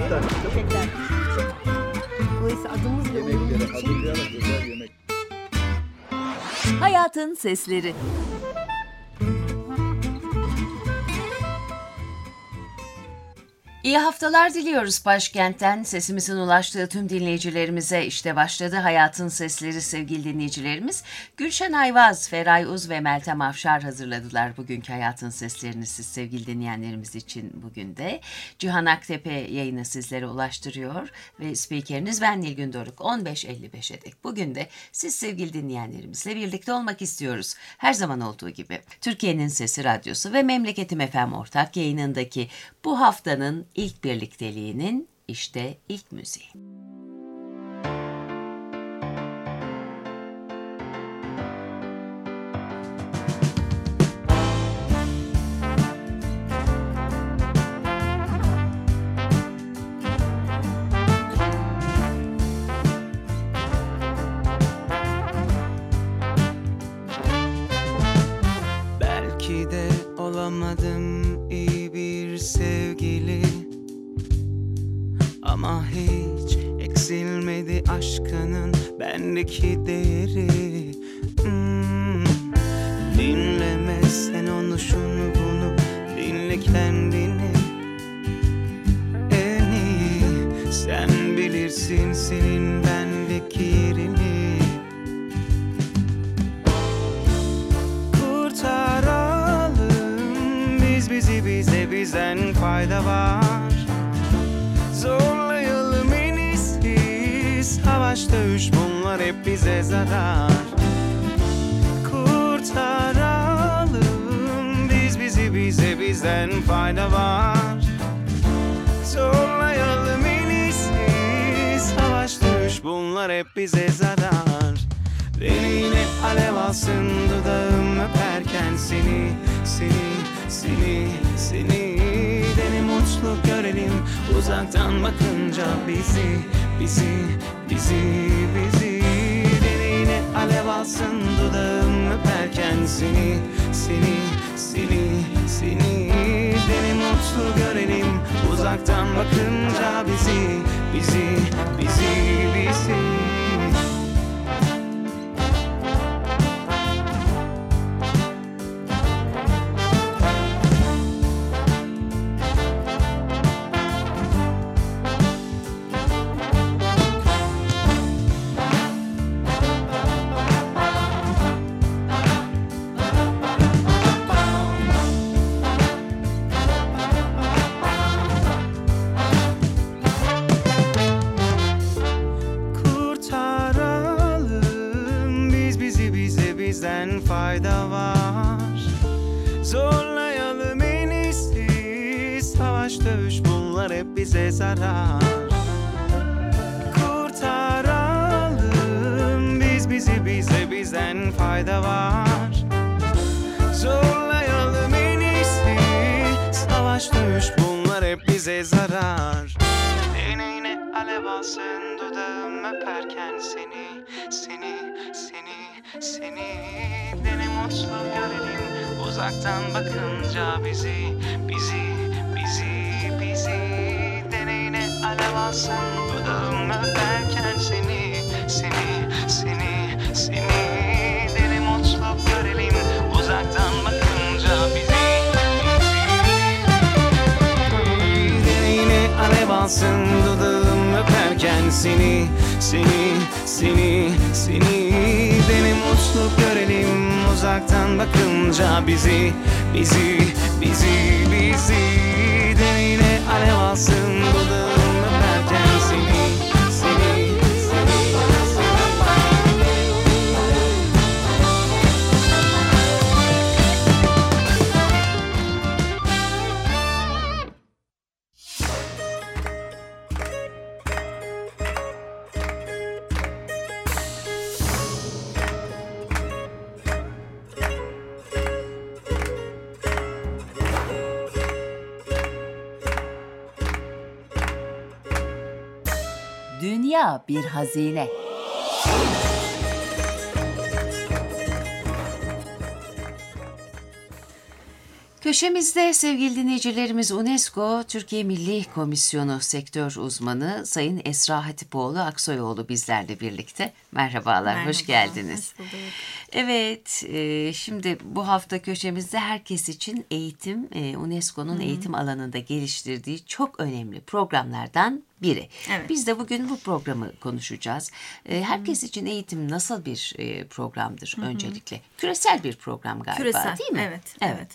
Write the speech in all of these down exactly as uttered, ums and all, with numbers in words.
Teşekkürler. Teşekkürler. Dolayısıyla adımız ve Yemekleri onurumuz için hazırlayarak güzel yemek. Hayatın Sesleri. İyi haftalar diliyoruz başkentten. Sesimizin ulaştığı tüm dinleyicilerimize. İşte başladı Hayatın Sesleri sevgili dinleyicilerimiz. Gülşen Ayvaz, Feray Uz ve Meltem Afşar hazırladılar bugünkü Hayatın Seslerini siz sevgili dinleyenlerimiz için bugün de. Cihan Aktepe yayını sizlere ulaştırıyor ve spikeriniz ben Nilgün Doruk. on beş elli beşe dek bugün de siz sevgili dinleyenlerimizle birlikte olmak istiyoruz. Her zaman olduğu gibi Türkiye'nin Sesi Radyosu ve Memleketim F M ortak yayınındaki bu haftanın İlk birlikteliğinin işte ilk müziği. Belki de olamadım iyi bir sevgili, ama hiç eksilmedi aşkının bendeki değeri. hmm. Dinleme sen onu şunu bunu, dinle kendini. En iyi sen bilirsin senin bendeki yerini. Kurtaralım biz bizi, bize bizden fayda var. Zorlayalım en iyisi, savaş dövüş bunlar hep bize zarar. Kurtaralım biz bizi, bize bizden fayda var. Zorlayalım en iyisi, savaş dövüş bunlar hep bize zarar. Beni yine alev alsın dudağım öperken seni, seni, seni, seni. Beni mutlu görelim uzaktan bakınca bizi, bizi, bizi, bizi. Beni yine alev alsın dudağım öperken seni, seni, seni, seni. Beni mutlu görelim uzaktan bakınca bizi, bizi, bizi, bizi. Bizden fayda var. Zorlayalım en iyisi, savaş dövüş bunlar hep bize zarar. Kurtaralım biz bizi, bize bizden fayda var. Zorlayalım en iyisi, savaş dövüş bunlar hep bize zarar. Deneyine alev alsın dudağım öperken seni, seni, seni, seni. Beni mutlu görelim uzaktan bakınca bizi, bizi, bizi, bizi. Deneyine alev alsın dudağım öperken seni, seni, seni, seni. Beni mutlu görelim uzaktan bakınca bizi, bizi. Deneyine alev alsın dudağım öperken seni, seni, seni, seni. Beni mutlu görelim uzaktan bakınca bizi, bizi, bizi, bizi. Deneyine alev alsın dudağım öperken seni, seni, seni, Dünya bir hazine. Köşemizde sevgili dinleyicilerimiz UNESCO Türkiye Milli Komisyonu Sektör Uzmanı Sayın Esra Hatipoğlu Aksoyoğlu bizlerle birlikte. Merhabalar, Merhaba, hoş geldiniz. Hoş bulduk. Evet, e, şimdi bu hafta köşemizde herkes için eğitim, e, UNESCO'nun eğitim alanında geliştirdiği çok önemli programlardan biri. Evet. Biz de bugün bu programı konuşacağız. E, herkes için eğitim nasıl bir e, programdır öncelikle? Küresel bir program galiba, Küresel, değil mi? evet. evet. Evet.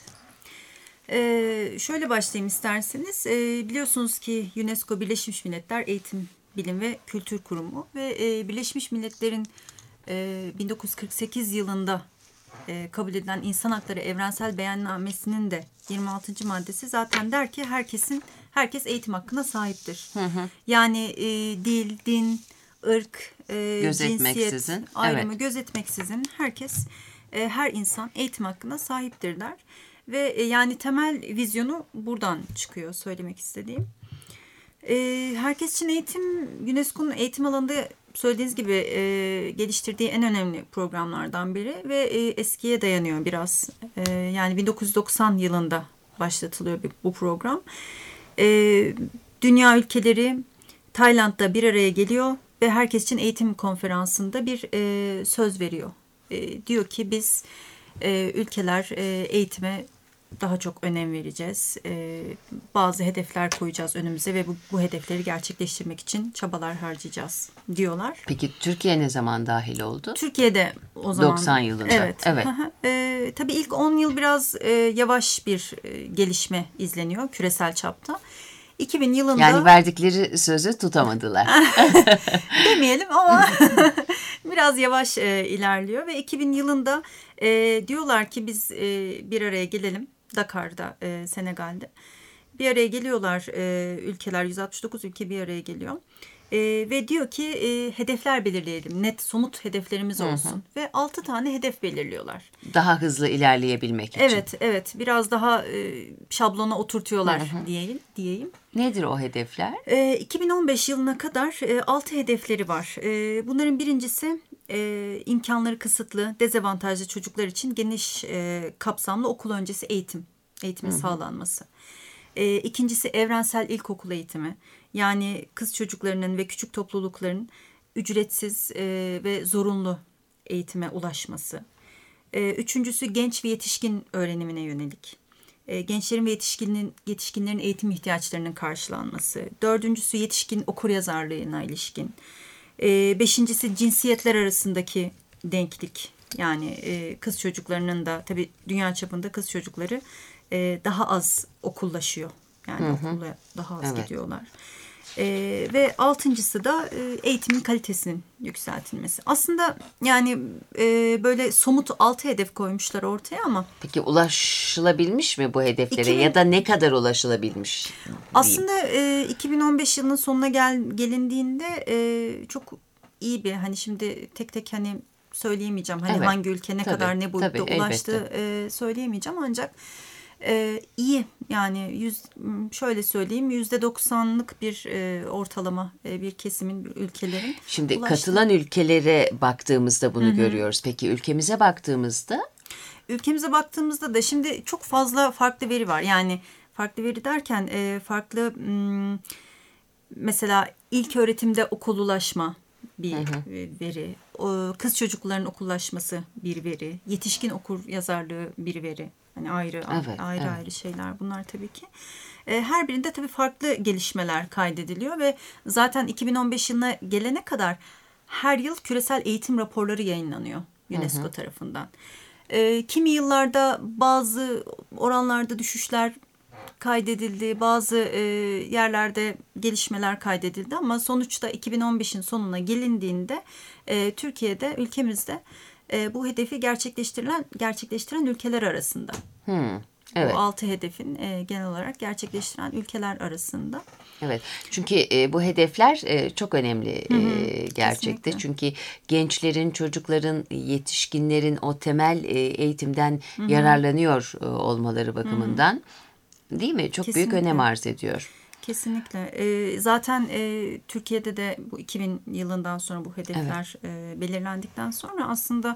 Ee, şöyle başlayayım isterseniz. Ee, biliyorsunuz ki UNESCO Birleşmiş Milletler Eğitim, Bilim ve Kültür Kurumu ve e, Birleşmiş Milletler'in e, bin dokuz yüz kırk sekiz yılında e, kabul edilen İnsan Hakları Evrensel Beyannamesi'nin de yirmi altıncı maddesi zaten der ki herkesin herkes eğitim hakkına sahiptir. Hı hı. Yani e, dil, din, ırk, e, Gözetmeksizin, cinsiyet ayrımı evet. gözetmeksizin herkes e, her insan eğitim hakkına sahiptir der. Ve e, yani temel vizyonu buradan çıkıyor söylemek istediğim. E, herkes için eğitim, UNESCO'nun eğitim alanında söylediğiniz gibi e, geliştirdiği en önemli programlardan biri ve e, eskiye dayanıyor biraz. E, yani bin dokuz yüz doksan yılında başlatılıyor bu program. E, dünya ülkeleri Tayland'da bir araya geliyor ve herkes için eğitim konferansında bir e, söz veriyor. E, diyor ki biz e, ülkeler e, eğitime daha çok önem vereceğiz. E, bazı hedefler koyacağız önümüze ve bu, bu hedefleri gerçekleştirmek için çabalar harcayacağız diyorlar. Peki Türkiye ne zaman dahil oldu? Türkiye'de o zaman. doksan yılında. Evet. Evet. e, tabii ilk on yıl biraz e, yavaş bir e, gelişme izleniyor küresel çapta. iki bin yılında. Yani verdikleri sözü tutamadılar. Demeyelim ama biraz yavaş e, ilerliyor ve iki bin yılında e, diyorlar ki biz e, bir araya gelelim Dakar'da, e, Senegal'de. Bir araya geliyorlar e, ülkeler, yüz altmış dokuz ülke bir araya geliyor. E, ve diyor ki e, hedefler belirleyelim, net somut hedeflerimiz olsun. Hı hı. Ve altı tane hedef belirliyorlar. Daha hızlı ilerleyebilmek için. Evet, evet. Biraz daha e, şablona oturtuyorlar hı hı. diyeyim. diyeyim. Nedir o hedefler? E, iki bin on beş yılına kadar e, altı hedefleri var. E, bunların birincisi e, imkanları kısıtlı, dezavantajlı çocuklar için geniş e, kapsamlı okul öncesi eğitim, eğitimin hı hı. sağlanması. E, ikincisi evrensel ilkokul eğitimi. Yani kız çocuklarının ve küçük toplulukların ücretsiz e, ve zorunlu eğitime ulaşması. E, üçüncüsü genç ve yetişkin öğrenimine yönelik. E, gençlerin ve yetişkinin, yetişkinlerin eğitim ihtiyaçlarının karşılanması. Dördüncüsü yetişkin okuryazarlığına ilişkin. E, beşincisi cinsiyetler arasındaki denklik. Yani e, kız çocuklarının da tabii dünya çapında kız çocukları e, daha az okullaşıyor. Yani hı hı. okula daha az evet. gidiyorlar. Ee, ve altıncısı da e, eğitimin kalitesinin yükseltilmesi. Aslında yani e, böyle somut altı hedef koymuşlar ortaya ama. Peki ulaşılabilmiş mi bu hedeflere iki bin ya da ne kadar ulaşılabilmiş? Aslında e, iki bin on beş yılının sonuna gel, gelindiğinde e, çok iyi bir hani şimdi tek tek hani söyleyemeyeceğim. Hani evet. hangi ülke ne tabii, kadar ne boyutta tabii, ulaştı e, söyleyemeyeceğim ancak. Ee, iyi yani yüz, şöyle söyleyeyim yüzde doksanlık bir e, ortalama e, bir kesimin ülkelerin Şimdi ulaştı. Katılan ülkelere baktığımızda bunu Hı-hı. görüyoruz. Peki ülkemize baktığımızda? Ülkemize baktığımızda da şimdi çok fazla farklı veri var. Yani farklı veri derken e, farklı m, mesela ilk öğretimde okullaşma bir Hı-hı. veri. O, kız çocukların okullaşması bir veri. Yetişkin okur yazarlığı bir veri. Hani ayrı evet, ayrı evet. ayrı şeyler bunlar tabii ki. E, her birinde tabii farklı gelişmeler kaydediliyor ve zaten iki bin on beş yılına gelene kadar her yıl küresel eğitim raporları yayınlanıyor UNESCO hı hı. tarafından. E, kimi yıllarda bazı oranlarda düşüşler kaydedildi, bazı e, yerlerde gelişmeler kaydedildi ama sonuçta iki bin on beşin sonuna gelindiğinde e, Türkiye'de, ülkemizde e, bu hedefi gerçekleştirilen gerçekleştiren ülkeler arasında. Hmm, evet. Bu altı hedefin e, genel olarak gerçekleştiren ülkeler arasında. Evet. Çünkü e, bu hedefler e, çok önemli hı hı, e, gerçekte. Kesinlikle. Çünkü gençlerin, çocukların, yetişkinlerin o temel e, eğitimden hı hı. yararlanıyor e, olmaları bakımından. Hı hı. Değil mi? Çok Kesinlikle. büyük önem arz ediyor. Kesinlikle. E, zaten e, Türkiye'de de bu iki bin yılından sonra bu hedefler evet. e, belirlendikten sonra aslında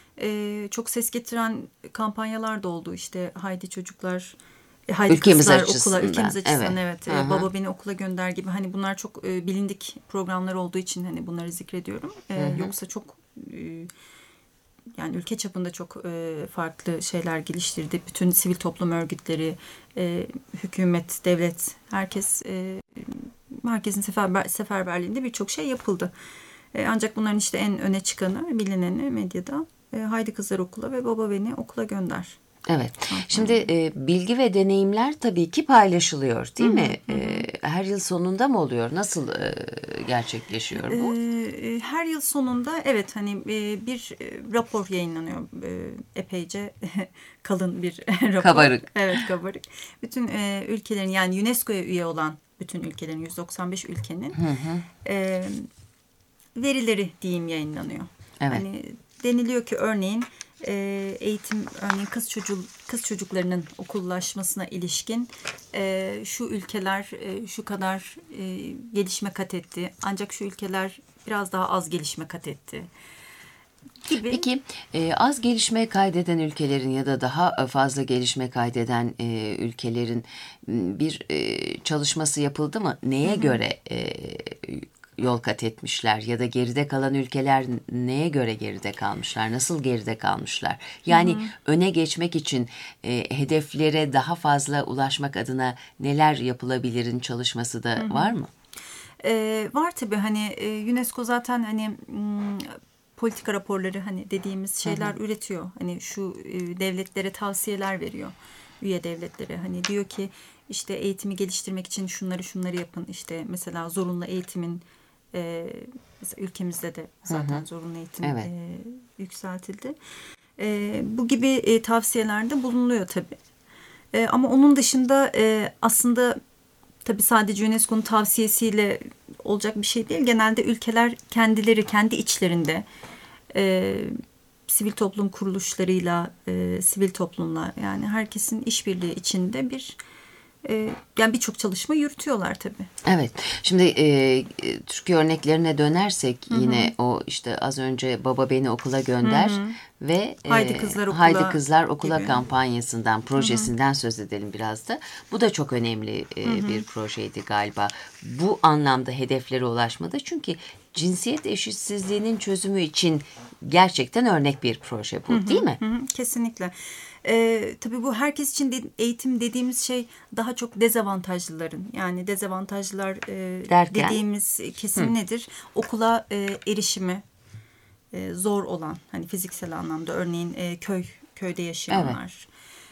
E, çok ses getiren kampanyalar da oldu. İşte Haydi Çocuklar, e, Haydi Ülkemiz Kızlar açısından, okula, ülkemiz açısından evet. evet. E, Hı hı. Baba Beni Okula Gönder gibi hani bunlar çok e, bilindik programlar olduğu için hani bunları zikrediyorum. E, yoksa çok e, yani ülke çapında çok e, farklı şeyler geliştirdi. Bütün sivil toplum örgütleri, e, hükümet, devlet, herkes e, herkesin seferber, seferberliğinde birçok şey yapıldı. E, ancak bunların işte en öne çıkanı, bilineni medyada e, Haydi Kızlar Okula ve Baba Beni Okula Gönder. Evet. Şimdi e, bilgi ve deneyimler tabii ki paylaşılıyor, değil Hı hı, mi? hı hı. E, her yıl sonunda mı oluyor? Nasıl e, gerçekleşiyor bu? E, her yıl sonunda evet hani e, bir e, rapor yayınlanıyor. E, epeyce kalın bir rapor. Kabarık. Evet, kabarık. Bütün e, ülkelerin yani UNESCO'ya üye olan bütün ülkelerin yüz doksan beş ülkenin Hı hı. e, verileri diyeyim yayınlanıyor. Evet. Hani deniliyor ki örneğin e, eğitim örneğin kız çocuğu kız çocuklarının okullaşmasına ilişkin e, şu ülkeler e, şu kadar e, gelişme kat etti. Ancak şu ülkeler biraz daha az gelişme kat etti gibi. Peki e, az gelişme kaydeden ülkelerin ya da daha fazla gelişme kaydeden e, ülkelerin m, bir e, çalışması yapıldı mı? Neye göre e, yol kat etmişler ya da geride kalan ülkeler neye göre geride kalmışlar? Nasıl geride kalmışlar? Yani öne geçmek için e, hedeflere daha fazla ulaşmak adına neler yapılabilirin çalışması da var mı? Ee, var tabii hani e, UNESCO zaten hani m, politika raporları hani dediğimiz şeyler üretiyor. Hani şu e, devletlere tavsiyeler veriyor. Üye devletlere hani diyor ki işte eğitimi geliştirmek için şunları şunları yapın. İşte mesela zorunlu eğitimin e, mesela ülkemizde de zaten zorunlu eğitim Evet. e, yükseltildi. E, bu gibi e, tavsiyelerde bulunuluyor tabii. E, ama onun dışında e, aslında tabii sadece UNESCO'nun tavsiyesiyle olacak bir şey değil. Genelde ülkeler kendileri kendi içlerinde e, sivil toplum kuruluşlarıyla, e, sivil toplumla yani herkesin işbirliği içinde bir e, yani birçok çalışma yürütüyorlar tabii. Evet. Şimdi e, Türkiye örneklerine dönersek yine o işte az önce Baba Beni Okula Gönder ve e, Haydi Kızlar Okula Haydi Kızlar Okula gibi. kampanyasından, projesinden söz edelim biraz da. Bu da çok önemli e, bir projeydi galiba. Bu anlamda hedeflere ulaşmadı. Çünkü cinsiyet eşitsizliğinin çözümü için gerçekten örnek bir proje bu, değil mi? Hı hı, kesinlikle. Ee, tabii bu herkes için de, eğitim dediğimiz şey daha çok dezavantajlıların yani dezavantajlılar e, Derken? dediğimiz kesim nedir? Okula e, erişimi e, zor olan hani fiziksel anlamda örneğin e, köy köyde yaşayanlar,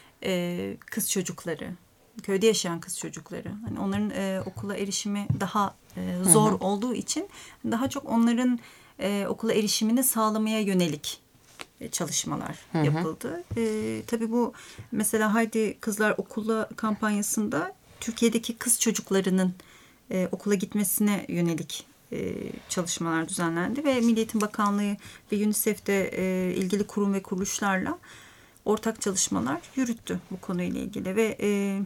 e, kız çocukları, köyde yaşayan kız çocukları hani onların e, okula erişimi daha e, zor olduğu için daha çok onların e, okula erişimini sağlamaya yönelik çalışmalar hı hı. yapıldı. E, tabii bu mesela Haydi Kızlar Okula kampanyasında Türkiye'deki kız çocuklarının e, okula gitmesine yönelik e, çalışmalar düzenlendi ve Milli Eğitim Bakanlığı ve UNICEF'te e, ilgili kurum ve kuruluşlarla ortak çalışmalar yürüttü bu konuyla ilgili ve e,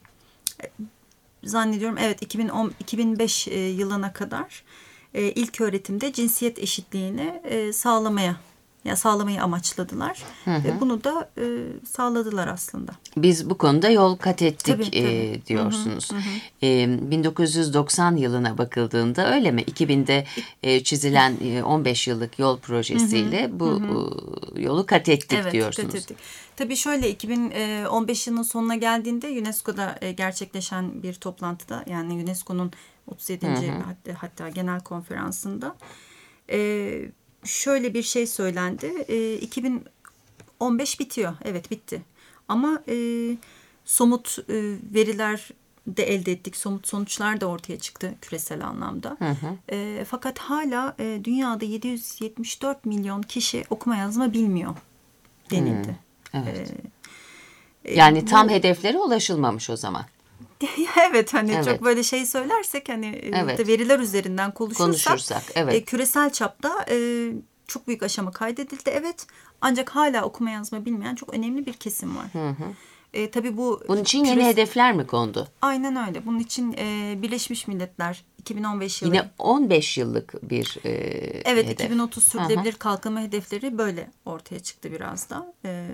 zannediyorum evet iki bin on iki bin beş e, yılına kadar e, ilk öğretimde cinsiyet eşitliğini e, sağlamaya ya sağlamayı amaçladılar. Hı hı. Ve bunu da e, sağladılar aslında. Biz bu konuda yol kat ettik tabii, tabii. E, diyorsunuz. Hı hı, hı. E, bin dokuz yüz doksan yılına bakıldığında öyle mi? iki binde e, çizilen e, on beş yıllık yol projesiyle hı hı, bu hı. E, yolu kat ettik evet, diyorsunuz. Kat ettik. Tabii şöyle iki bin on beş yılının sonuna geldiğinde UNESCO'da e, gerçekleşen bir toplantıda yani UNESCO'nun otuz yedinci Hı hı. Hatta, hatta genel konferansında e, şöyle bir şey söylendi. E, iki bin on beş bitiyor. Evet bitti. Ama e, somut e, veriler de elde ettik. Somut sonuçlar da ortaya çıktı küresel anlamda. Hı hı. E, fakat hala e, dünyada yedi yüz yetmiş dört milyon kişi okuma yazma bilmiyor denildi. Hı, evet. E, yani bu, tam hedeflere ulaşılmamış o zaman. evet hani evet. çok böyle şey söylersek hani evet. veriler üzerinden konuşursak, konuşursak evet. e, küresel çapta e, çok büyük aşama kaydedildi evet ancak hala okuma yazma bilmeyen çok önemli bir kesim var. Hı hı. E, tabii bu bunun için yeni küres... hedefler mi kondu? Aynen öyle. Bunun için e, Birleşmiş Milletler iki bin on beş yılı. Yine on beş yıllık bir e, Evet, hedef. iki bin otuz sürdürülebilir kalkınma hedefleri böyle ortaya çıktı biraz da. Ee,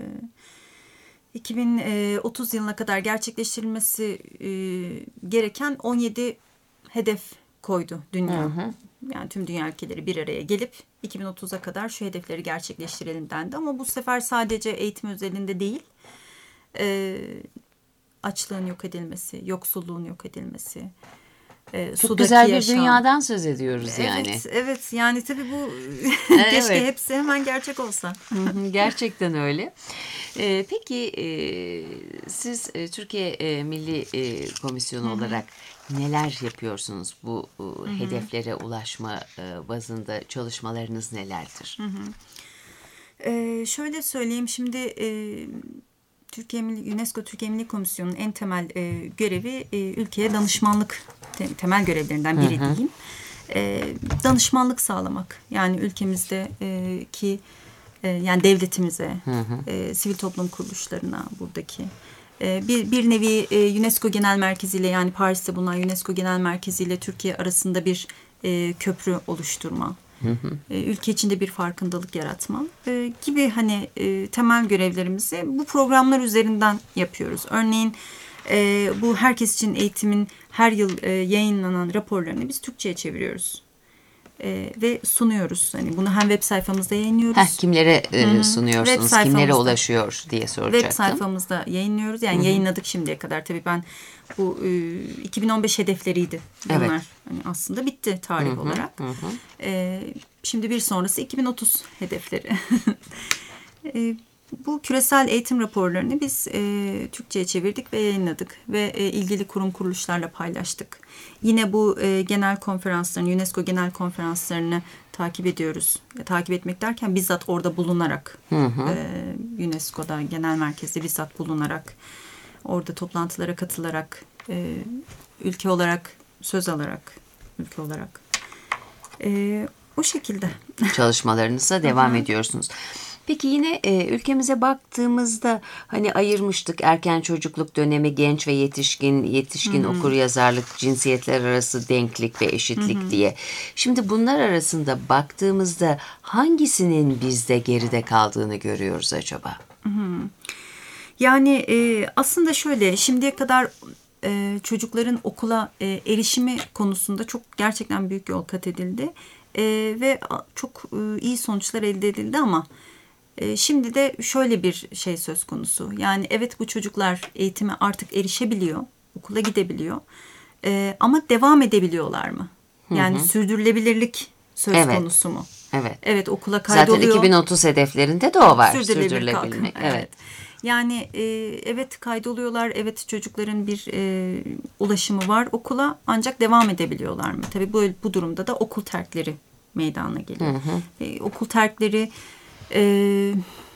iki bin otuz yılına kadar gerçekleştirilmesi e, gereken on yedi hedef koydu dünya. Hı hı. Yani tüm dünya ülkeleri bir araya gelip iki bin otuza kadar şu hedefleri gerçekleştirelim dendi. Ama bu sefer sadece eğitim özelinde değil, e, açlığın yok edilmesi, yoksulluğun yok edilmesi, e, çok güzel bir yaşam. Dünyadan söz ediyoruz yani. Evet, evet. Yani tabii bu evet. keşke hepsi hemen gerçek olsa. Gerçekten öyle. Ee, peki e, siz e, Türkiye e, Milli e, Komisyonu Hı-hı. olarak neler yapıyorsunuz bu e, hedeflere ulaşma e, bazında, çalışmalarınız nelerdir? Ee, şöyle söyleyeyim şimdi e, Türkiye Milli, UNESCO Türkiye Milli Komisyonu'nun en temel e, görevi e, ülkeye danışmanlık te, temel görevlerinden biri Hı-hı. diyeyim. E, danışmanlık sağlamak. Yani ülkemizdeki e, yani devletimize, e, sivil toplum kuruluşlarına buradaki e, bir bir nevi e, UNESCO Genel Merkezi ile yani Paris'te bulunan UNESCO Genel Merkezi ile Türkiye arasında bir e, köprü oluşturma. Hı hı. Ülke içinde bir farkındalık yaratma e, gibi hani e, temel görevlerimizi bu programlar üzerinden yapıyoruz. Örneğin e, bu herkes için eğitimin her yıl e, yayınlanan raporlarını biz Türkçe'ye çeviriyoruz e, ve sunuyoruz. Hani bunu hem web sayfamızda yayınlıyoruz. Heh, kimlere e, sunuyorsunuz, kimlere ulaşıyor diye soracaktım. Web sayfamızda yayınlıyoruz. Yani Hı-hı. yayınladık şimdiye kadar. Tabii ben bu e, iki bin on beş hedefleriydi bunlar. Evet. Hani aslında bitti tarih Hı-hı. olarak. Hı-hı. E, şimdi bir sonrası iki bin otuz hedefleri. e, bu küresel eğitim raporlarını biz e, Türkçe'ye çevirdik ve yayınladık ve e, ilgili kurum kuruluşlarla paylaştık. Yine bu e, genel konferansların, UNESCO genel konferanslarını takip ediyoruz. E, takip etmek derken bizzat orada bulunarak, hı hı. E, UNESCO'da genel merkezde bizzat bulunarak, orada toplantılara katılarak, e, ülke olarak söz alarak, ülke olarak e, o şekilde çalışmalarınıza devam ediyorsunuz. Peki yine e, ülkemize baktığımızda hani ayırmıştık erken çocukluk dönemi, genç ve yetişkin, yetişkin Hı-hı. okuryazarlık, cinsiyetler arası denklik ve eşitlik Hı-hı. diye. Şimdi bunlar arasında baktığımızda hangisinin bizde geride kaldığını görüyoruz acaba? Hı-hı. Yani e, aslında şöyle şimdiye kadar e, çocukların okula e, erişimi konusunda çok gerçekten büyük yol kat edildi e, ve çok e, iyi sonuçlar elde edildi ama şimdi de şöyle bir şey söz konusu. Yani evet bu çocuklar eğitime artık erişebiliyor, okula gidebiliyor. Ee, ama devam edebiliyorlar mı? Yani hı hı. sürdürülebilirlik söz evet. konusu mu? Evet. Evet okula kaydoluyor. Zaten iki bin otuz hedeflerinde de o var. Sürdürülebilir Sürdürülebilmek. Evet. evet. Yani e, evet kaydoluyorlar. Evet çocukların bir e, ulaşımı var okula ancak devam edebiliyorlar mı? Tabii bu, bu durumda da okul terkleri meydana geliyor. Hı hı. E, okul terkleri Ee,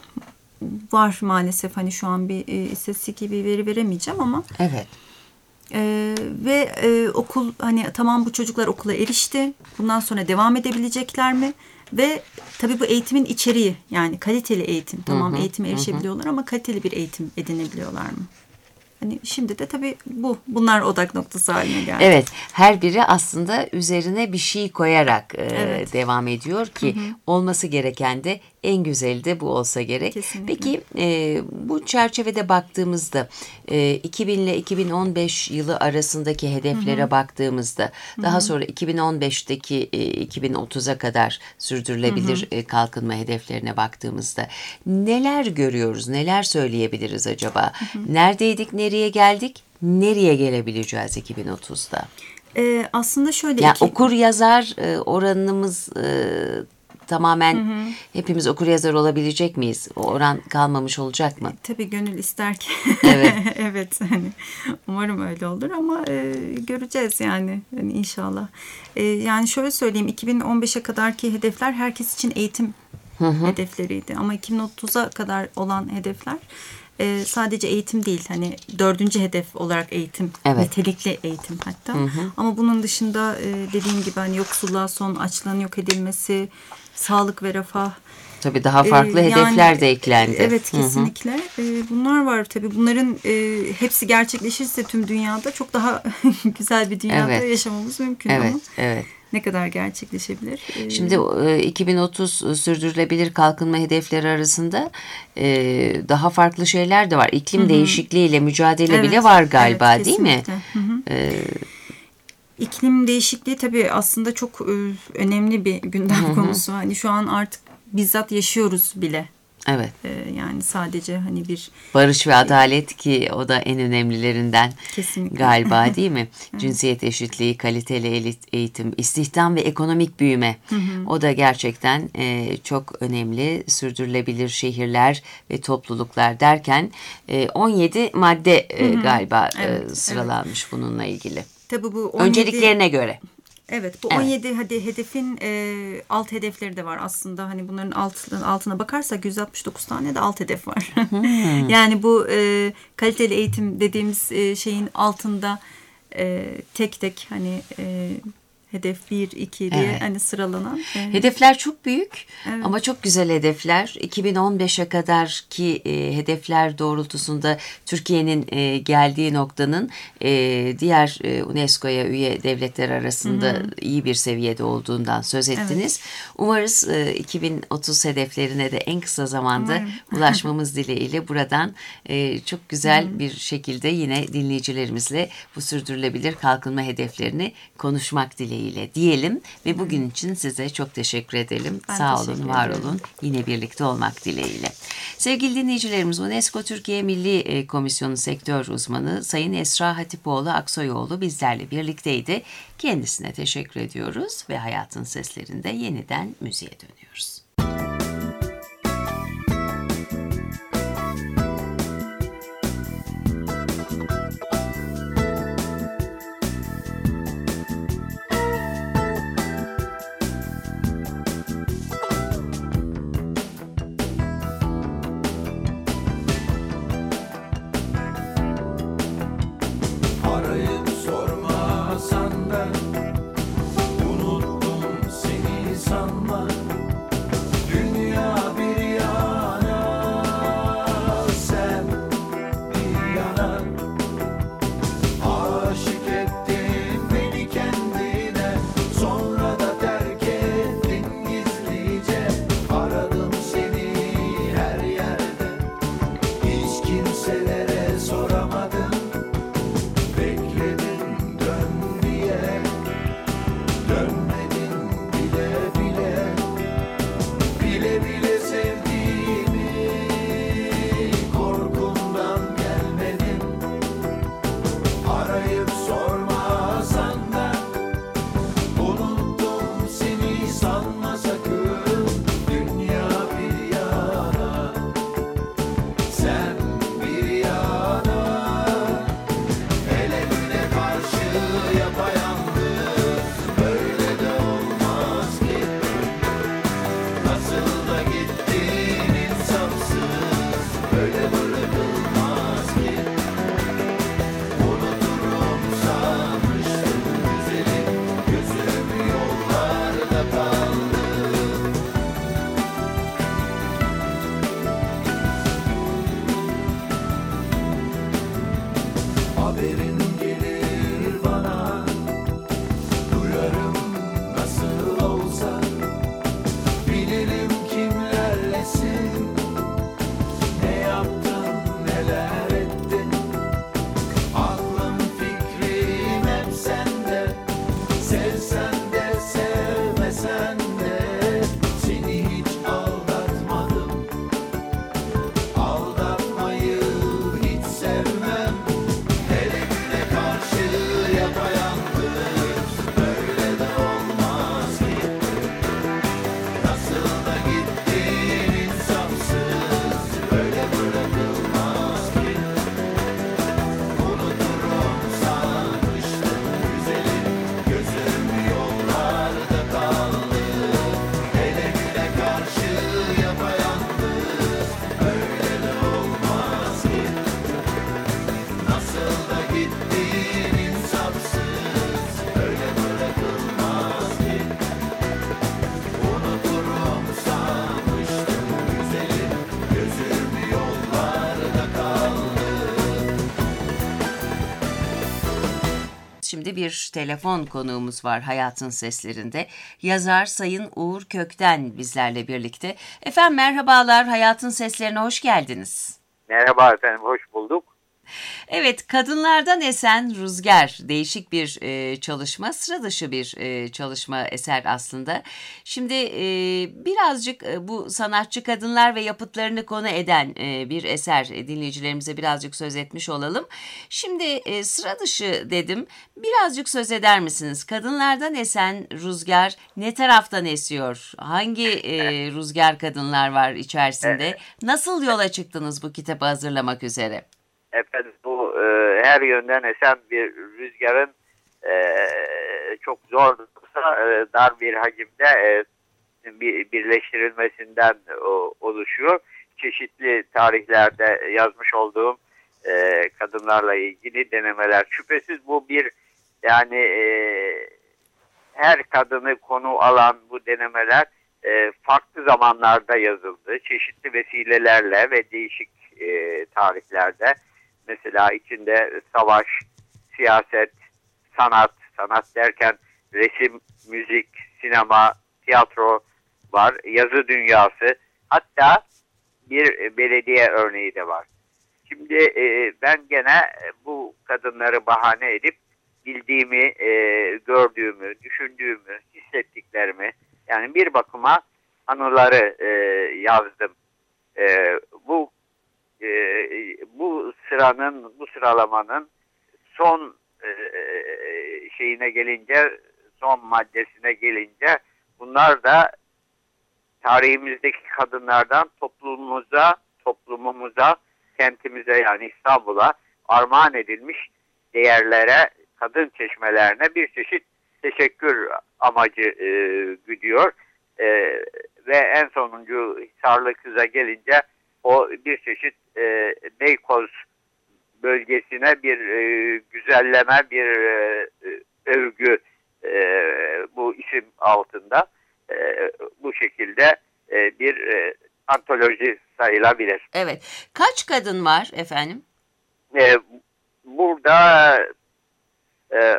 var maalesef hani şu an bir e, istatistik gibi bir veri veremeyeceğim ama evet e, ve e, okul hani tamam bu çocuklar okula erişti bundan sonra devam edebilecekler mi ve tabii bu eğitimin içeriği yani kaliteli eğitim tamam hı hı, eğitime erişebiliyorlar hı. ama kaliteli bir eğitim edinebiliyorlar mı? Hani şimdi de tabii bu bunlar odak noktası haline geldi. Evet, her biri aslında üzerine bir şey koyarak e, evet. devam ediyor ki hı hı. olması gereken de en güzeli de bu olsa gerek. Kesinlikle. Peki e, bu çerçevede baktığımızda e, iki bin ile iki bin on beş yılı arasındaki hedeflere hı hı. baktığımızda hı hı. daha sonra iki bin on beşteki e, iki bin otuza kadar sürdürülebilir hı hı. E, kalkınma hedeflerine baktığımızda neler görüyoruz, neler söyleyebiliriz acaba? Hı hı. Neredeydik, nereye geldik, nereye gelebileceğiz iki bin otuzda? Ee, aslında şöyle yani iki... okur yazar e, oranımız e, tamamen hı hı. hepimiz okur yazar olabilecek miyiz? O oran kalmamış olacak mı? E, tabii gönül ister ki. Evet. evet. Hani, umarım öyle olur ama e, göreceğiz yani, yani inşallah. E, yani şöyle söyleyeyim iki bin on beşe kadarki hedefler herkes için eğitim hı hı. hedefleriydi. Ama iki bin otuza kadar olan hedefler e, sadece eğitim değil. Hani dördüncü hedef olarak eğitim. Evet. Nitelikli eğitim hatta. Hı hı. Ama bunun dışında e, dediğim gibi hani yoksulluğa son, açlığın yok edilmesi, sağlık ve refah, Tabii daha farklı Ee, hedefler yani, de eklendi. Evet, Hı hı. kesinlikle. Ee, bunlar var tabii. Bunların e, hepsi gerçekleşirse tüm dünyada çok daha güzel bir dünyada Evet. yaşamamız mümkün Evet, ama evet. ne kadar gerçekleşebilir? Ee, Şimdi e, iki bin otuz sürdürülebilir kalkınma hedefleri arasında e, daha farklı şeyler de var. İklim değişikliğiyle mücadele evet, bile var galiba, evet, değil mi? kesinlikle. Hı hı. E, İklim değişikliği tabii aslında çok e, önemli bir gündem konusu. Hani şu an artık bizzat yaşıyoruz bile. evet. Ee, yani sadece hani bir Barış ve adalet, ki o da en önemlilerinden kesinlikle galiba, değil mi? Cinsiyet eşitliği, kaliteli elit- eğitim, istihdam ve ekonomik büyüme. O da gerçekten e, çok önemli. Sürdürülebilir şehirler ve topluluklar derken e, on yedi madde e, galiba e, Evet, sıralanmış bununla ilgili. tabii bu on yedi Önceliklerine göre. Evet, bu Evet. on yedi hadi hedefin e, alt hedefleri de var aslında. Hani bunların altına, altına bakarsak yüz altmış dokuz tane de alt hedef var. Yani bu e, kaliteli eğitim dediğimiz e, şeyin altında e, tek tek hani e, hedef bir, iki diye Evet. hani sıralanan. E, Hedefler çok büyük Evet. ama çok güzel hedefler. iki bin on beşe kadar ki e, hedefler doğrultusunda Türkiye'nin e, geldiği noktanın e, diğer e, UNESCO'ya üye devletler arasında iyi bir seviyede olduğundan söz ettiniz. Umarız e, iki bin otuz hedeflerine de en kısa zamanda Umarım. ulaşmamız dileğiyle buradan e, çok güzel bir şekilde yine dinleyicilerimizle bu sürdürülebilir kalkınma hedeflerini konuşmak dileğiyle diyelim ve bugün için size çok teşekkür edelim. Ben Sağ teşekkür olun, var ederim. olun. Yine birlikte olmak dileğiyle. Sevgili dinleyicilerimiz, UNESCO Türkiye Milli e, Komisyonu Sektör Uzmanı Sayın Esra Hatipoğlu Aksoyoğlu bizlerle birlikteydi. Kendisine teşekkür ediyoruz ve Hayatın Seslerinde yeniden müziğe dönüyoruz. Arayıp sormasan da unuttum seni sanma. şimdi bir telefon konuğumuz var Hayatın Seslerinde. Yazar Sayın Uğur Kökten bizlerle birlikte. Efendim merhabalar, Hayatın Seslerine hoş geldiniz. Merhaba efendim, hoş bulduk. Evet, kadınlardan esen rüzgar, değişik bir e, çalışma, sıra dışı bir e, çalışma eser aslında. Şimdi e, birazcık e, bu sanatçı kadınlar ve yapıtlarını konu eden e, bir eser, e, dinleyicilerimize birazcık söz etmiş olalım. Şimdi e, sıra dışı dedim, birazcık söz eder misiniz? Kadınlardan esen rüzgar ne taraftan esiyor? Hangi e, rüzgar kadınlar var içerisinde? Nasıl yola çıktınız bu kitabı hazırlamak üzere? Efendim bu e, her yönden esen bir rüzgarın e, çok zor da olsa e, dar bir hacimde e, bir, birleştirilmesinden o, oluşuyor. Çeşitli tarihlerde yazmış olduğum e, kadınlarla ilgili denemeler. Şüphesiz bu bir yani e, her kadını konu alan bu denemeler e, farklı zamanlarda yazıldı. Çeşitli vesilelerle ve değişik e, tarihlerde. Mesela içinde savaş, siyaset, sanat, sanat derken resim, müzik, sinema, tiyatro var, yazı dünyası, hatta bir belediye örneği de var. Şimdi e, ben gene bu kadınları bahane edip bildiğimi, e, gördüğümü, düşündüğümü, hissettiklerimi, yani bir bakıma anıları e, yazdım. E, bu Ee, bu sıranın, bu sıralamanın son e, şeyine gelince, son maddesine gelince, bunlar da tarihimizdeki kadınlardan toplumumuza, toplumumuza, kentimize yani İstanbul'a armağan edilmiş değerlere, kadın çeşmelerine bir çeşit teşekkür amacı e, güdüyor. E, ve en sonuncu Hisarlı Kız'a gelince o bir çeşit e, Beykoz bölgesine bir e, güzelleme, bir e, övgü e, bu isim altında e, bu şekilde e, bir e, antoloji sayılabilir. Evet. Kaç kadın var efendim? E, burada e,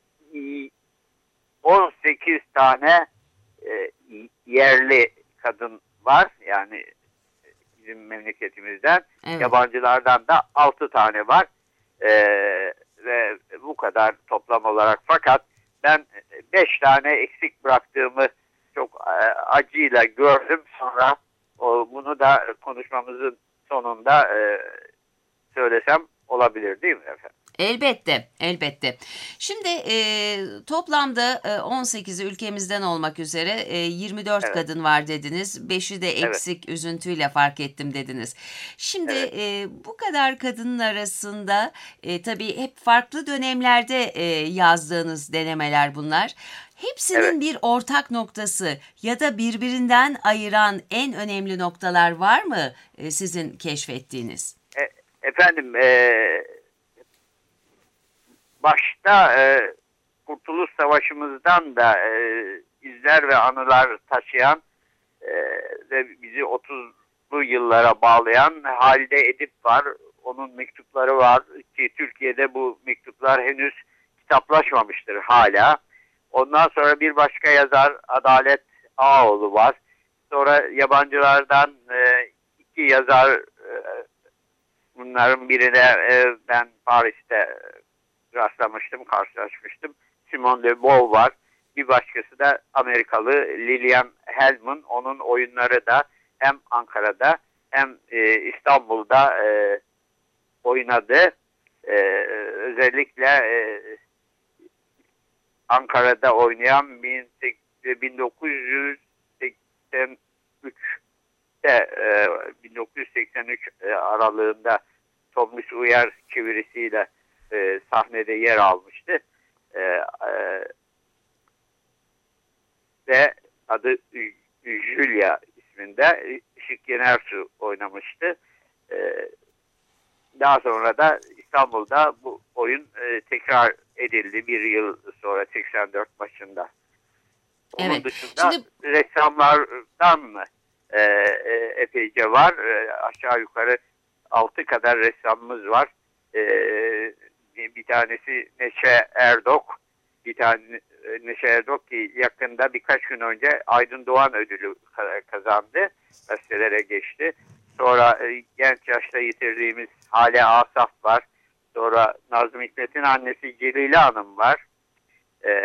on sekiz tane e, yerli kadın var. Yani bizim memleketimizden, Evet. yabancılardan da altı tane var ee, ve bu kadar toplam olarak. Fakat ben beş tane eksik bıraktığımı çok e, acıyla gördüm. Sonra o, bunu da konuşmamızın sonunda e, söylesem olabilir değil mi efendim? Elbette, elbette. Şimdi e, toplamda e, on sekizi ülkemizden olmak üzere e, yirmi dört Evet. kadın var dediniz. beşi de eksik, üzüntüyle fark ettim dediniz. Şimdi Evet. e, bu kadar kadının arasında e, tabii hep farklı dönemlerde e, yazdığınız denemeler bunlar. Hepsinin Evet. bir ortak noktası ya da birbirinden ayıran en önemli noktalar var mı e, sizin keşfettiğiniz? E, efendim e, başta e, Kurtuluş Savaşımızdan da e, izler ve anılar taşıyan e, ve bizi otuzlu yıllara bağlayan Halide Edip var. Onun mektupları var ki Türkiye'de bu mektuplar henüz kitaplaşmamıştır hala. Ondan sonra bir başka yazar Adalet Ağoğlu var. Sonra yabancılardan e, iki yazar, e, bunların birine e, ben Paris'te rastlamıştım, karşılaşmıştım. Simone de Beauvoir var. Bir başkası da Amerikalı Lillian Hellman. Onun oyunları da hem Ankara'da hem e, İstanbul'da e, oynadı. E, özellikle e, Ankara'da oynayan bin dokuz yüz seksen üçte e, bin dokuz yüz seksen üç aralığında Tomris Uyar çevirisiyle e, sahnede yer almıştı. E, e, ve adı Julia isminde. Işık Yenersu oynamıştı. E, daha sonra da İstanbul'da bu oyun e, tekrar edildi bir yıl sonra seksen dört başında. Onun Evet. dışında Şimdi ressamlardan e, e, epeyce var. E, aşağı yukarı altı kadar ressamımız var. E, bir tanesi Neşe Erdok. Bir tane Neşe Erdok ki yakında birkaç gün önce Aydın Doğan ödülü kazandı. Gazetelere geçti. Sonra genç yaşta yitirdiğimiz Hale Asaf var. Sonra Nazım Hikmet'in annesi Celile Hanım var. Ee,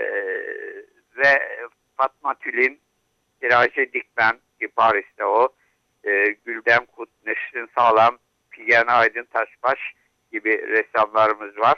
ve Fatma Tülin, Kiraje Dikmen ki Paris'te o. Ee, Gülden Kut, Nesrin Sağlam, Figen Aydın Taşbaş gibi ressamlarımız var.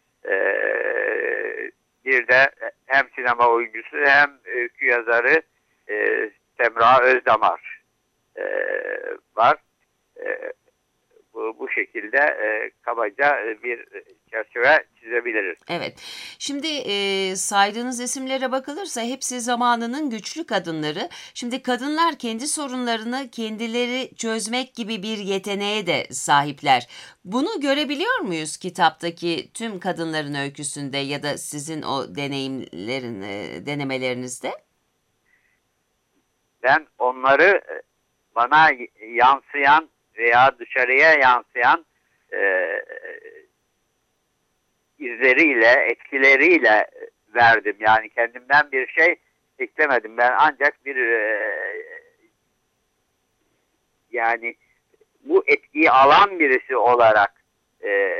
Ee, bir de hem sinema oyuncusu hem öykü yazarı e, Semra Özdamar e, var. E, bu, bu şekilde e, kabaca bir çerçeve çizebiliriz. Evet. Şimdi e, saydığınız isimlere bakılırsa hepsi zamanının güçlü kadınları. Şimdi kadınlar kendi sorunlarını kendileri çözmek gibi bir yeteneğe de sahipler. Bunu görebiliyor muyuz kitaptaki tüm kadınların öyküsünde ya da sizin o deneyimlerin, e, denemelerinizde? Ben onları bana yansıyan veya dışarıya yansıyan e, izleriyle, etkileriyle verdim. Yani kendimden bir şey eklemedim. Ben ancak bir e, yani bu etkiyi alan birisi olarak e,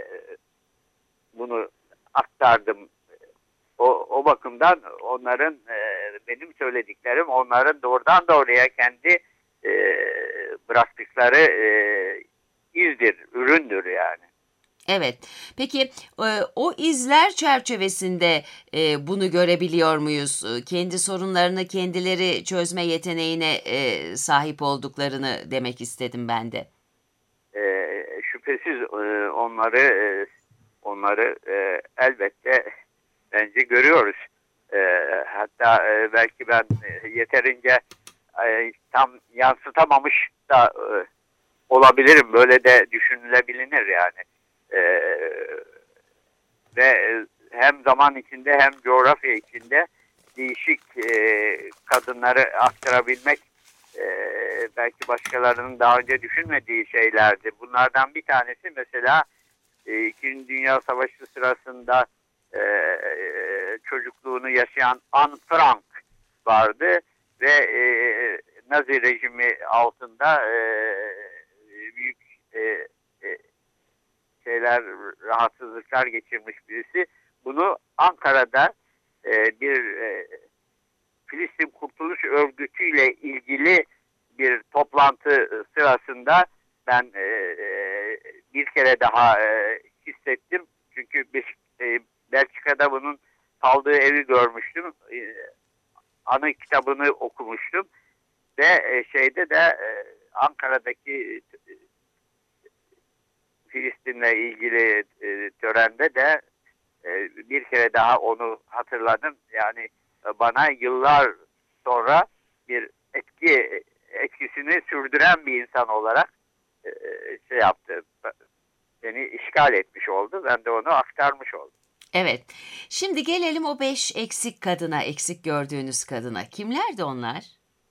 bunu aktardım. O, o bakımdan onların e, benim söylediklerim onların doğrudan doğruya kendi e, bıraktıkları e, izdir, üründür yani. Evet. Peki e, o izler çerçevesinde e, bunu görebiliyor muyuz? E, Kendi sorunlarını kendileri çözme yeteneğine e, sahip olduklarını demek istedim ben de. E, şüphesiz e, onları e, onları e, elbette bence görüyoruz. E, hatta e, belki ben e, yeterince e, tam yansıtamamış da e, olabilirim. Böyle de düşünülebilir yani. Ee, ve hem zaman içinde hem coğrafya içinde değişik e, kadınları aktarabilmek e, belki başkalarının daha önce düşünmediği şeylerdi. Bunlardan bir tanesi mesela e, İkinci Dünya Savaşı sırasında e, çocukluğunu yaşayan Anne Frank vardı ve e, Nazi rejimi altında e, büyük e, e, şeyler, rahatsızlıklar geçirmiş birisi. Bunu Ankara'da e, bir e, Filistin Kurtuluş Örgütü ile ilgili bir toplantı sırasında ben e, e, bir kere daha e, hissettim. Çünkü e, Belçika'da bunun kaldığı evi görmüştüm. E, anı kitabını okumuştum. Ve e, şeyde de e, Ankara'daki e, Filistin'le ilgili e, törende de e, bir kere daha onu hatırladım. Yani e, bana yıllar sonra bir etki etkisini sürdüren bir insan olarak e, şey yaptı. Beni işgal etmiş oldu. Ben de onu aktarmış oldum. Evet. Şimdi gelelim o beş eksik kadına, eksik gördüğünüz kadına. Kimlerdi onlar?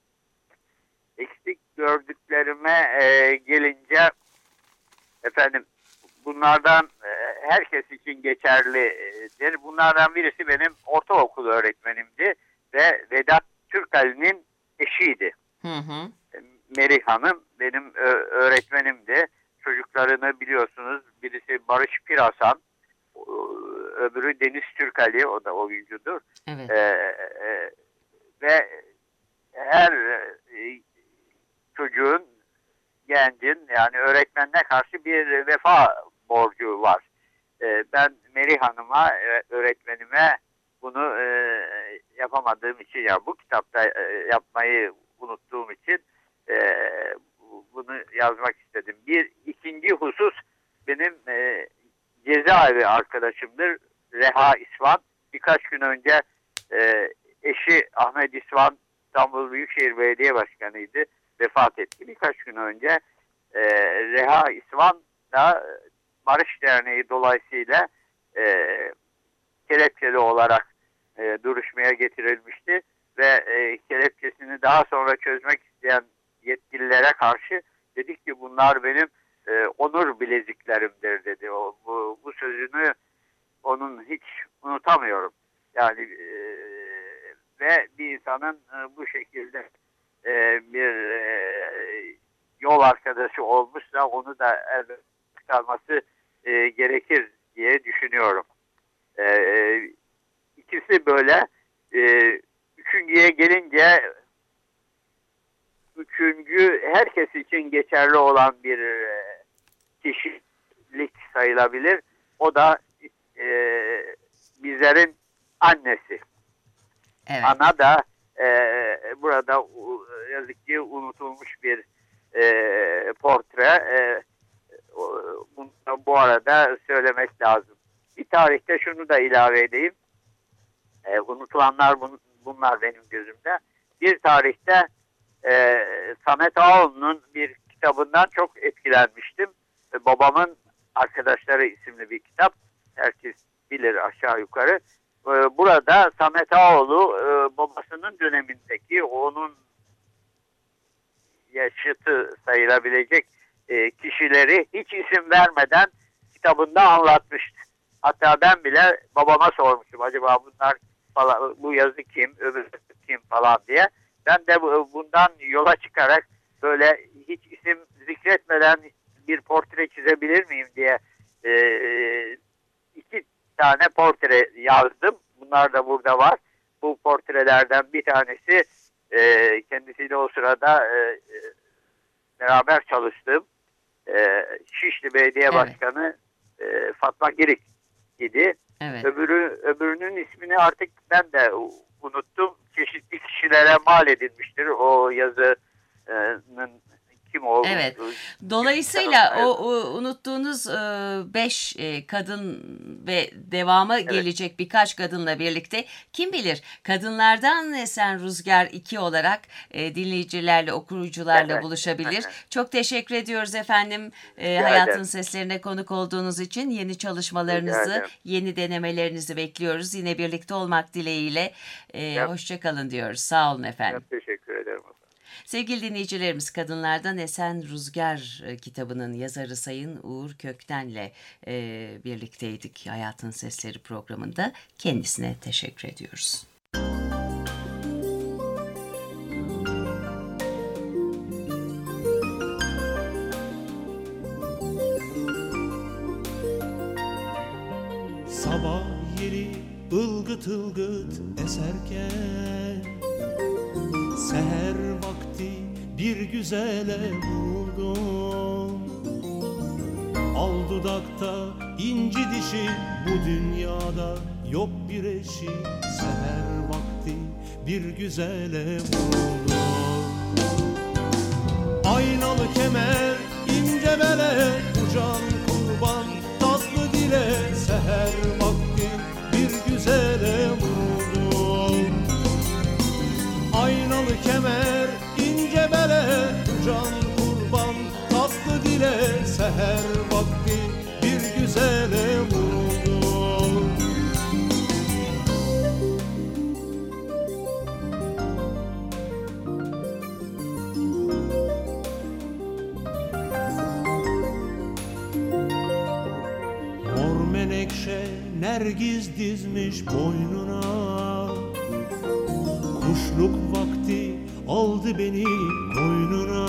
Eksik gördüklerime e, gelince efendim bunlardan e, herkes için geçerlidir. Bunlardan birisi benim ortaokul öğretmenimdi ve Vedat Türkali'nin eşiydi. Hı hı. Merih Hanım benim öğretmenimdi. Çocuklarını biliyorsunuz, birisi Barış Pirasan, öbürü Deniz Türkali, o da oyuncudur. Evet. Ee, e, ve her e, çocuğun, gencin yani öğretmenine karşı bir vefa borcu var. Ee, ben Merih Hanım'a, öğretmenime bunu e, yapamadığım için, ya yani bu kitapta e, yapmayı unuttuğum için e, bunu yazmak istedim. Bir ikinci husus benim e, cezaevi arkadaşımdır. Reha İsvan. Birkaç gün önce e, eşi Ahmet İsvan İstanbul Büyükşehir Belediye Başkanı'ydı. Vefat etti. Birkaç gün önce e, Reha İsvan da Barış Derneği dolayısıyla e, kelepçeli olarak e, duruşmaya getirilmişti ve e, kelepçesini daha sonra çözmek isteyen yetkililere karşı dedik ki bunlar benim e, onur bileziklerimdir dedi. O, bu, bu sözünü onun hiç unutamıyorum. Yani e, ve bir insanın e, bu şekilde e, bir e, yol arkadaşı olmuşsa onu da elbette çıkarması e, gerekir diye düşünüyorum. E, ikisi böyle. E, üçüncüye gelince üçüncü herkes için geçerli olan bir e, kişilik sayılabilir. O da e, bizlerin annesi. Evet. Ana da e, burada yazık ki unutulmuş bir e, portre. E, bunu bu arada söylemek lazım. Bir tarihte şunu da ilave edeyim. E, unutulanlar bun, bunlar benim gözümde. Bir tarihte e, Samet Ağoğlu'nun bir kitabından çok etkilenmiştim. E, Babamın Arkadaşları isimli bir kitap. Herkes bilir aşağı yukarı. E, burada Samet Ağoğlu e, babasının dönemindeki onun yaşıtı sayılabilecek e, kişileri hiç isim vermeden kitabında anlatmıştı. Hatta ben bile babama sormuştum, acaba bunlar falan, bu yazı kim, öbür kim falan diye. Ben de bundan yola çıkarak böyle hiç isim zikretmeden bir portre çizebilir miyim diye e, iki tane portre yazdım. Bunlar da burada var. Bu portrelerden bir tanesi e, kendisiyle o sırada e, beraber çalıştığım e, Şişli Belediye Evet. Başkanı e, Fatma Girik idi. Evet. Öbürü, öbürünün ismini artık ben de unuttum. Çeşitli kişilere mal edilmiştir o yazının kim olduğu. Evet. Dolayısıyla o, o unuttuğunuz e, beş e, kadın ve devamı Evet. gelecek birkaç kadınla birlikte kim bilir kadınlardan esen Rüzgar iki olarak e, dinleyicilerle, okuyucularla Evet. buluşabilir. Evet. Çok teşekkür ediyoruz efendim. E, Rica Hayatın ederim. Seslerine konuk olduğunuz için yeni Rica çalışmalarınızı, ederim. yeni denemelerinizi bekliyoruz. Yine birlikte olmak dileğiyle. E, Evet. hoşça kalın diyoruz. Sağ olun efendim. Ben teşekkür ederim. Sevgili dinleyicilerimiz, Kadınlardan Esen Rüzgar e, kitabının yazarı Sayın Uğur Kökten'le e, birlikteydik Hayatın Sesleri programında. Kendisine teşekkür ediyoruz. Sabah yeli ılgıt ılgıt eserken seher vakti bir güzele buldum. Al dudakta inci dişi, bu dünyada yok bir eşi. Seher vakti bir güzele buldum. Aynalı kemer, ince bele, ucan kurban, tatlı dile. Seher vakti bir güzele buldum. Aynalı kemer, ince bele, ucan kurban, tatlı dile. Seher vakti bir güzele buldum. Mor menekşe nergiz dizmiş boynuna. Kuşluk vakti aldı beni koynuna.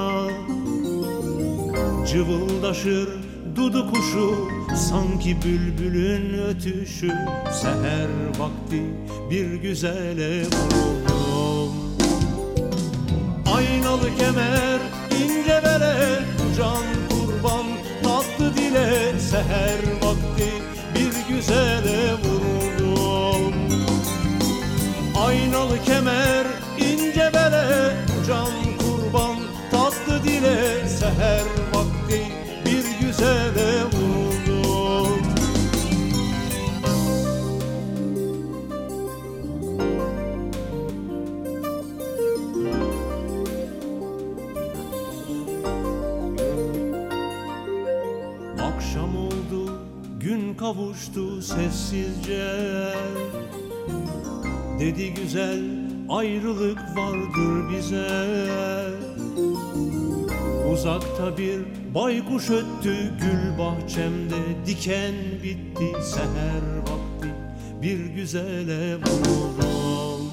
Cıvıldaşır dudu kuşu, sanki bülbülün ötüşü. Seher vakti bir güzele buldum. Aynalı kemer, ince bele, ucan kurban, tatlı dile. Seher vakti bir güzele vuruldum. Aynalı kemer, ince bele, ucan kurban, tatlı dile. Seher vakti bir güzele vuruldum. Akşam oldu, gün kavuştu sessizce. Dedi güzel, ayrılık vardır bize. Uzakta bir Baykuş öttü gül bahçemde, diken bitti seher vakti, bir güzele vururum.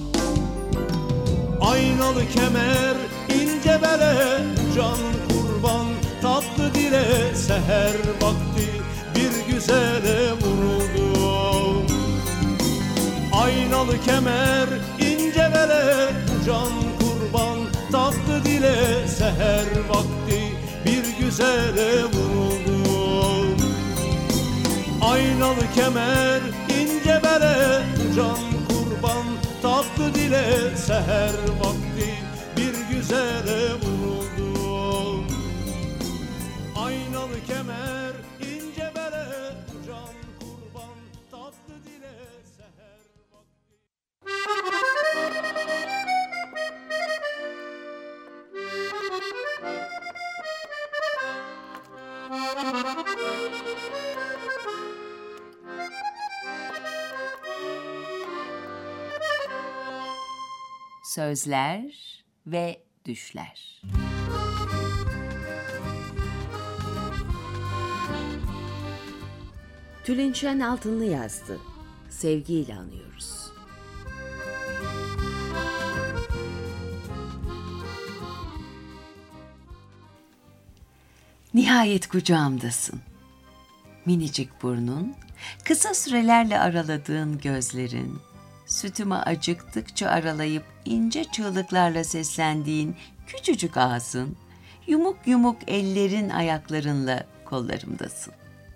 Aynalı kemer, ince bere, can kurban, tatlı dile, seher vakti bir güzele vuruldum. Aynalı kemer, ince bere, can kurban, tatlı dile, seher vakti bir güzele vuruldum. Aynalı kemer, ince bere, can kurban, tatlı dile, seher vakti bir güzele vuruldum. Aynalı kemer, ince bere, can kurban, tatlı dile, seher vakti. Sözler ve düşler. Tülinçen Altınlı yazdı. Sevgiyle anıyoruz. Nihayet kucağımdasın. Minicik burnun, kısa sürelerle araladığın gözlerin, sütüme acıktıkça aralayıp ince çığlıklarla seslendiğin küçücük ağzın, yumuk yumuk ellerin ayaklarınla kollarımdasın.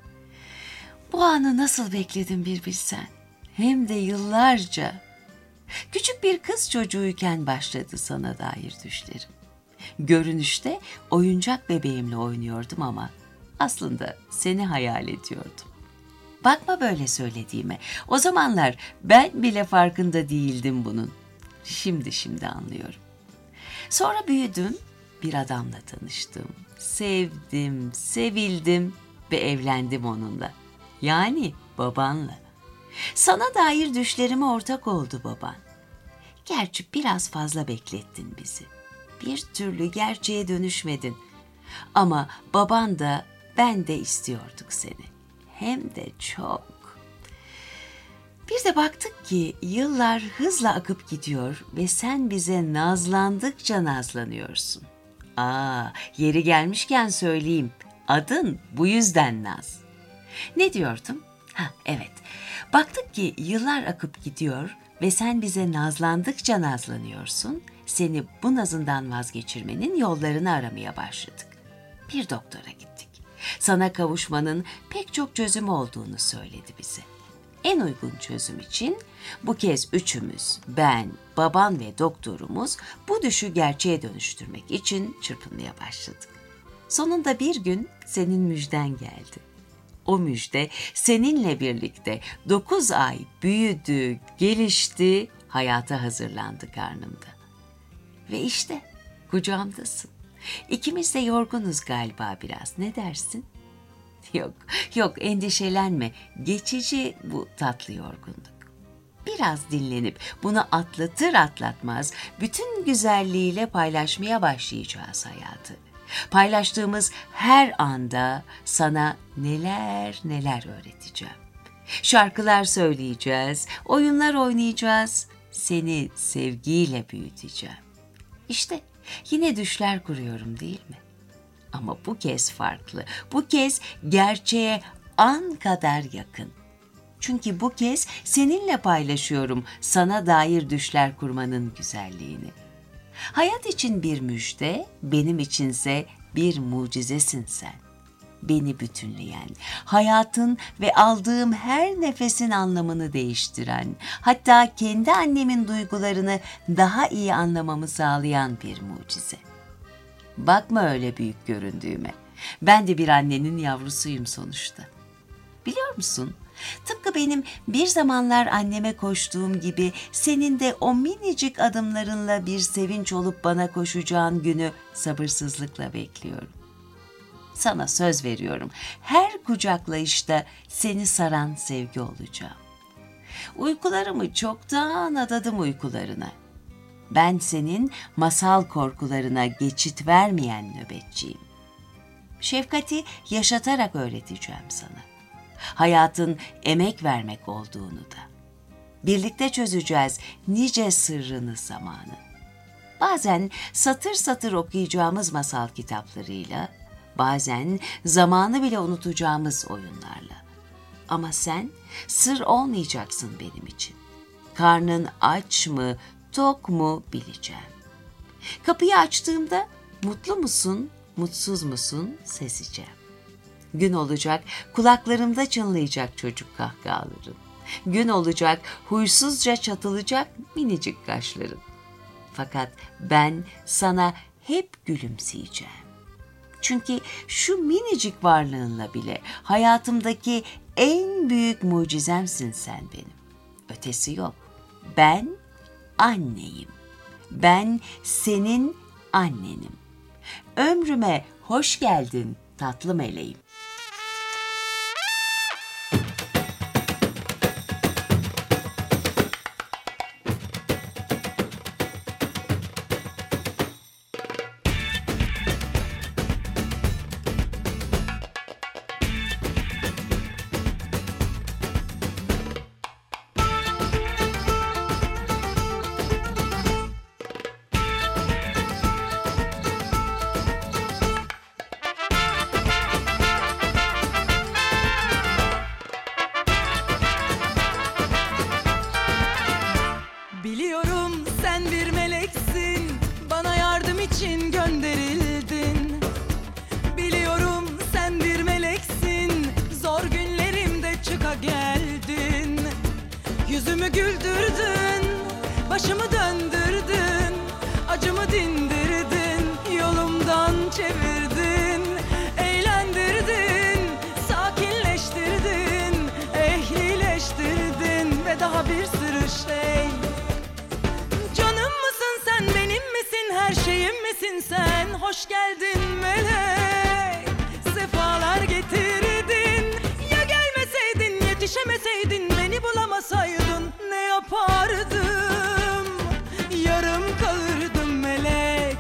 Bu anı nasıl bekledim bir bilsen. Hem de yıllarca. Küçük bir kız çocuğuyken başladı sana dair düşlerim. Görünüşte oyuncak bebeğimle oynuyordum ama aslında seni hayal ediyordum. Bakma böyle söylediğime. O zamanlar ben bile farkında değildim bunun. Şimdi şimdi anlıyorum. Sonra büyüdüm, bir adamla tanıştım. Sevdim, sevildim ve evlendim onunla. Yani babanla. Sana dair düşlerime ortak oldu baban. Gerçi biraz fazla beklettin bizi. Bir türlü gerçeğe dönüşmedin. Ama baban da ben de istiyorduk seni. Hem de çok. Bir de baktık ki yıllar hızla akıp gidiyor ve sen bize nazlandıkça nazlanıyorsun. Aa, yeri gelmişken söyleyeyim. Adın bu yüzden Naz. Ne diyordum? Ha, evet. Baktık ki yıllar akıp gidiyor ve sen bize nazlandıkça nazlanıyorsun. Seni bu nazından vazgeçirmenin yollarını aramaya başladık. Bir doktora gittik. Sana kavuşmanın pek çok çözüm olduğunu söyledi bize. En uygun çözüm için bu kez üçümüz, ben, baban ve doktorumuz bu düşü gerçeğe dönüştürmek için çırpınmaya başladık. Sonunda bir gün senin müjden geldi. O müjde seninle birlikte dokuz ay büyüdü, gelişti, hayata hazırlandı karnımda. Ve işte kucağımdasın. İkimiz de yorgunuz galiba biraz. Ne dersin? Yok, yok endişelenme. Geçici bu tatlı yorgunluk. Biraz dinlenip bunu atlatır atlatmaz bütün güzelliğiyle paylaşmaya başlayacağız hayatı. Paylaştığımız her anda sana neler neler öğreteceğim. Şarkılar söyleyeceğiz, oyunlar oynayacağız. Seni sevgiyle büyüteceğim. İşte yine düşler kuruyorum değil mi? Ama bu kez farklı. Bu kez gerçeğe an kadar yakın. Çünkü bu kez seninle paylaşıyorum sana dair düşler kurmanın güzelliğini. Hayat için bir müjde, benim içinse bir mucizesin sen. Beni bütünleyen, hayatın ve aldığım her nefesin anlamını değiştiren, hatta kendi annemin duygularını daha iyi anlamamı sağlayan bir mucize. Bakma öyle büyük göründüğüme. Ben de bir annenin yavrusuyum sonuçta. Biliyor musun? Tıpkı benim bir zamanlar anneme koştuğum gibi senin de o minicik adımlarınla bir sevinç olup bana koşacağın günü sabırsızlıkla bekliyorum. Sana söz veriyorum, her kucaklayışta seni saran sevgi olacağım. Uykularımı çoktan adadım uykularına. Ben senin masal korkularına geçit vermeyen nöbetçiyim. Şefkati yaşatarak öğreteceğim sana. Hayatın emek vermek olduğunu da. Birlikte çözeceğiz nice sırrını zamanı. Bazen satır satır okuyacağımız masal kitaplarıyla, bazen zamanı bile unutacağımız oyunlarla. Ama sen sır olmayacaksın benim için. Karnın aç mı, tok mu bileceğim. Kapıyı açtığımda mutlu musun, mutsuz musun sezeceğim. Gün olacak kulaklarımda çınlayacak çocuk kahkahaların. Gün olacak huysuzca çatılacak minicik kaşların. Fakat ben sana hep gülümseyeceğim. Çünkü şu minicik varlığınla bile hayatımdaki en büyük mucizemsin sen benim. Ötesi yok. Ben anneyim. Ben senin annenim. Ömrüme hoş geldin tatlı meleğim. Biliyorum sen bir meleksin, bana yardım için gönderildin. Biliyorum sen bir meleksin, zor günlerimde çıka geldin. Yüzümü güldürdün, başımı döndürdün, acımı dindirdin, yolumdan çevirdin, eğlendirdin, sakinleştirdin, ehlileştirdin ve daha bir sürü şey. Her şeyim misin sen? Hoş geldin melek. Sefalar getirdin. Ya gelmeseydin, yetişemeseydin, beni bulamasaydın ne yapardım? Yarım kalırdım melek.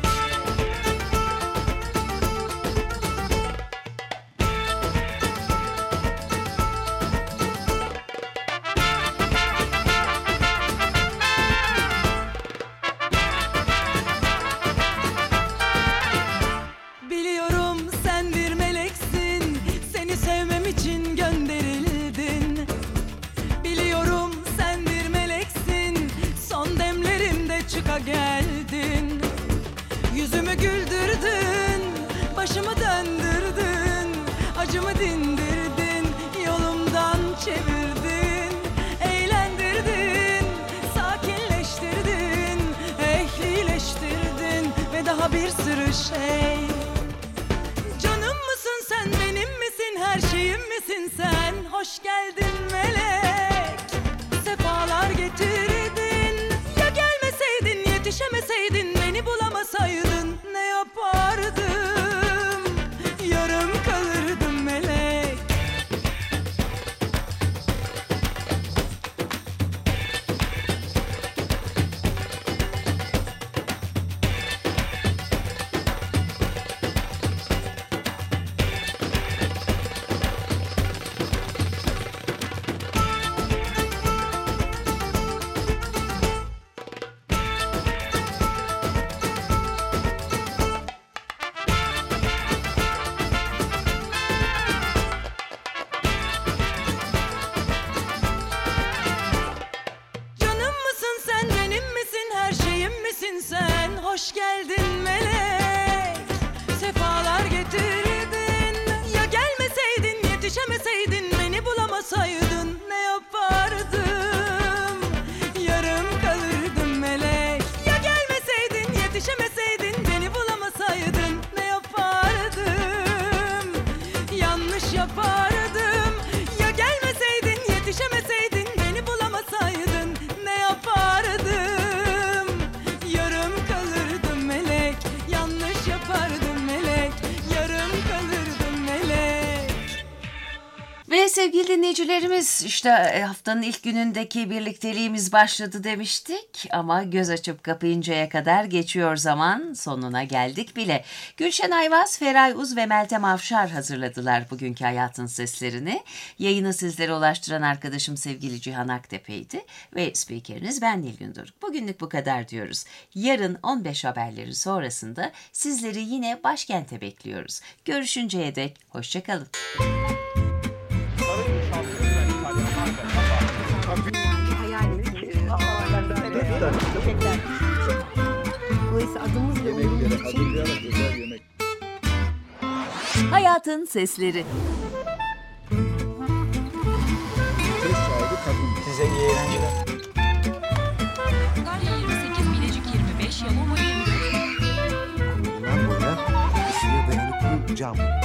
Geldin, yüzümü güldürdün, başımı döndürdün, acımı dindirdin, yolumdan çevirdin, eğlendirdin, sakinleştirdin, ehlileştirdin ve daha bir sürü şey. Canım mısın sen, benim misin, her şeyim misin sen? Hoş geldin melek, sefalar getirdin. Yetişemeseydin, beni bulamasaydın ne yapardım? Yarım kalırdım melek. Ve sevgili dinleyicilerimiz, işte haftanın ilk günündeki birlikteliğimiz başladı demiştik ama göz açıp kapayıncaya kadar geçiyor zaman, sonuna geldik bile. Gülşen Ayvaz, Feray Uz ve Meltem Avşar hazırladılar bugünkü Hayatın Seslerini. Yayını sizlere ulaştıran arkadaşım sevgili Cihan Aktepe'ydi ve spikeriniz ben Nilgün Doruk. Bugünlük bu kadar diyoruz. Yarın on beş haberleri sonrasında sizleri yine başkente bekliyoruz. Görüşünceye dek hoşçakalın. Hayatın Sesleri. Size iyi eğlenceler. Antalya yirmi sekiz, Bilecik yirmi beş, Yalova yirmi dört. Bundan boya ısıya dayanıklı cam.